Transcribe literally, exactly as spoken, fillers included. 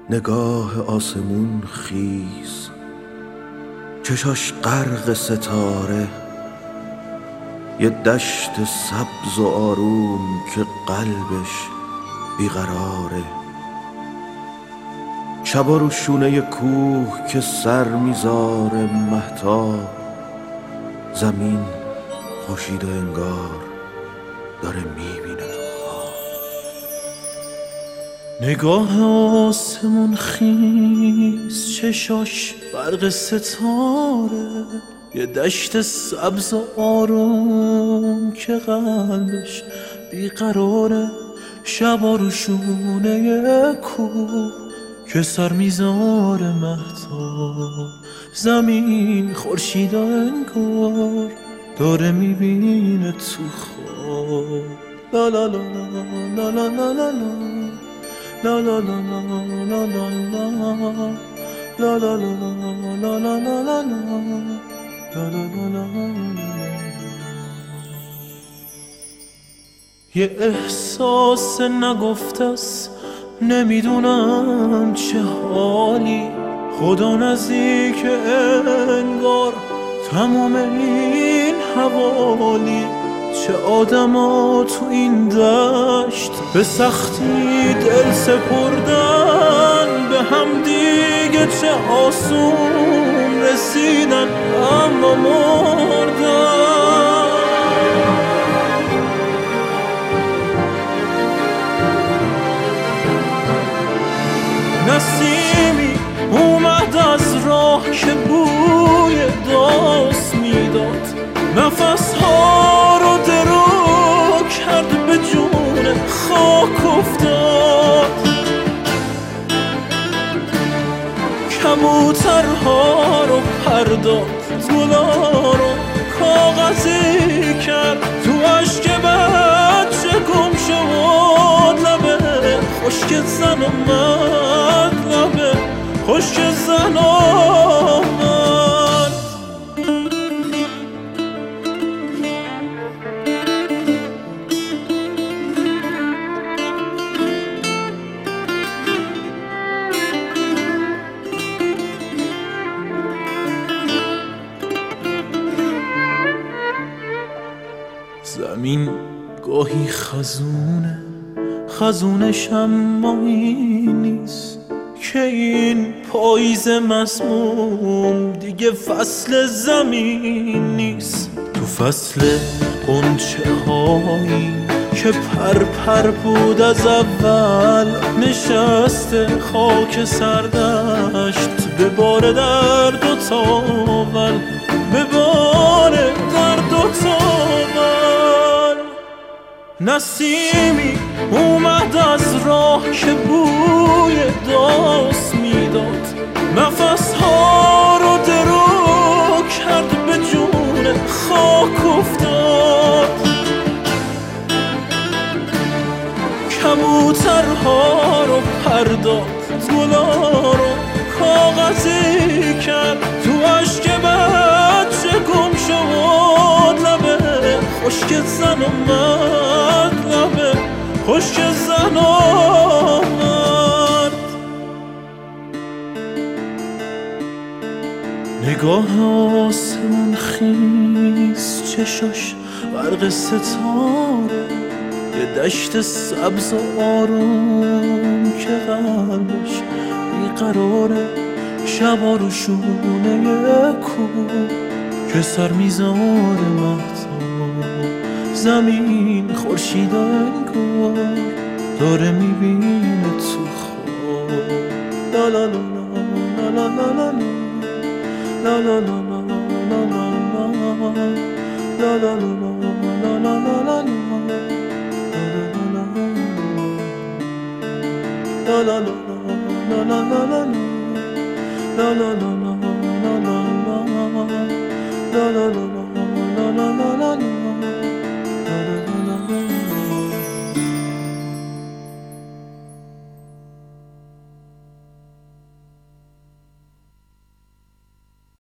نگاه آسمون خیز، چشاش غرق ستاره، یه دشت سبز و آروم که قلبش بیقراره. شبا رو شونه کوه که سر میذاره مهتاب، زمین خورشید انگار داره میبینه تو خواب. نگاه آسمون خیز، چشاش برق ستاره، یه دشت سبز و آروم که قلبش بیقراره. شبا رو شونه کوه که سر میذاره مهتاب، زمین خورشید انگار داره میبینه تو خواب. لا لا لا لا لا لا لا لا لا لا لا لا لا لا لا لا لا لا. یه احساس نگفته است، نمیدونم چه حالی، خدا نزدیک انگار تمام این حوالی. چه آدما تو این دشت به سختی دل سپردن به هم دیگه، چه آسون رسیدن اما مردن. نسیمی اومد از راه که بوی داس میداد، نفس ها رو درو کرد به جون خاک افتاد. کبوترها رو پرداخت، گلا رو کاغذی کرد، تو اشک بچه گم شد لبه خشک زن اومد، لبه خشک زن اومد. زمین گاهی خزونه، خزونش اما این نیست که این پاییز مسموم دیگه فصل زمین نیست. تو فصل غنچه هایی که پر پر بود از اول، نشسته خاک سردشت به بار درد و تاول، به بار درد و تاول. نسیمی اومد از راه که بوی داس میداد، نفس ها رو درو کرد به جون خاک افتاد. کبوترها رو پرداخت، گلا رو کاغذی کرد، تو اشک بچه گم شد لبه خشک زن اومد، لبه خشک زن اومد. نگاه آسمون خیز، چشاش برق ستاره، یه دشت سبز و آروم که قلبش بیقراره. شبا رو شونه کوه که سر میذاره مهتاب، زمین خورشید انگار داره میبینه تو خواب. لا لا لا لا لا لا لا لا لا لا لا لا لا لا